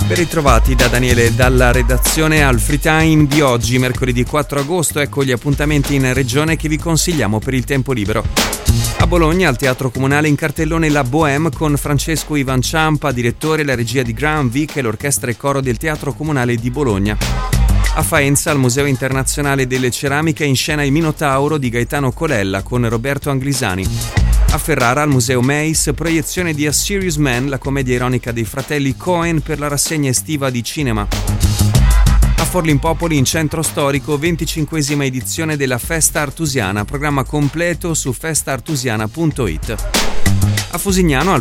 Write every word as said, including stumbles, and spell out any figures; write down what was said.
Ben ritrovati da Daniele dalla redazione al Free Time di oggi, mercoledì quattro agosto. Ecco gli appuntamenti in regione che vi consigliamo per il tempo libero. A Bologna, al Teatro Comunale, in cartellone La Bohème con Francesco Ivan Ciampa, direttore, la regia di Graham Vick e l'orchestra e coro del Teatro Comunale di Bologna. A Faenza, al Museo Internazionale delle Ceramiche, in scena Il Minotauro di Gaetano Colella con Roberto Anglisani. A Ferrara, al Museo Meis, proiezione di A Serious Man, la commedia ironica dei fratelli Coen per la rassegna estiva di cinema. A Forlimpopoli, in centro storico, venticinquesima edizione della Festa Artusiana, programma completo su festa artusiana punto it. A Fusignano, al